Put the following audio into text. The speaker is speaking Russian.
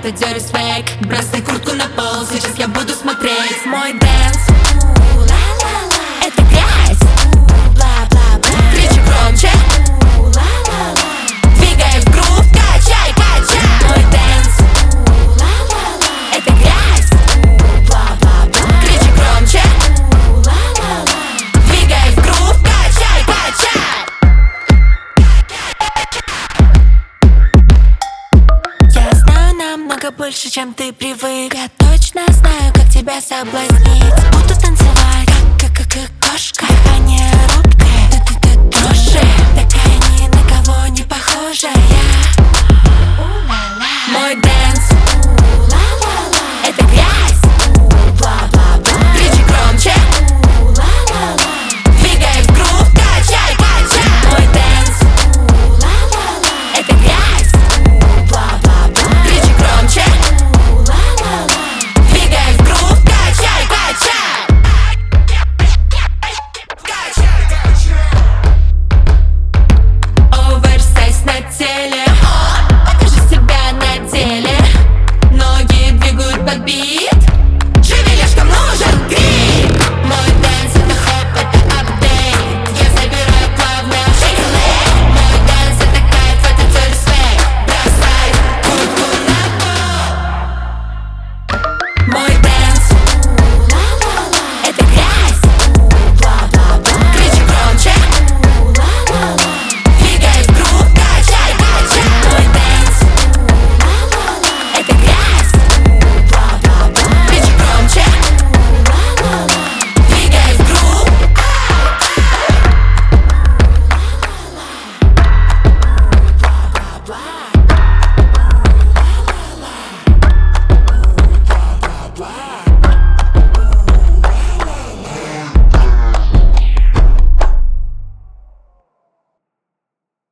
это деревья. Бросай куртку на пол, сейчас я буду смотреть мой дэнс. Это грязь. Кричи громче. Двигай в грув, качай, качай. Мой дэнс. Это грязь. Кричи громче. Двигай в грув, качай, качай. Я знаю намного больше, чем ты привык. Я точно знаю, как тебя соблазнить. Буду танцевать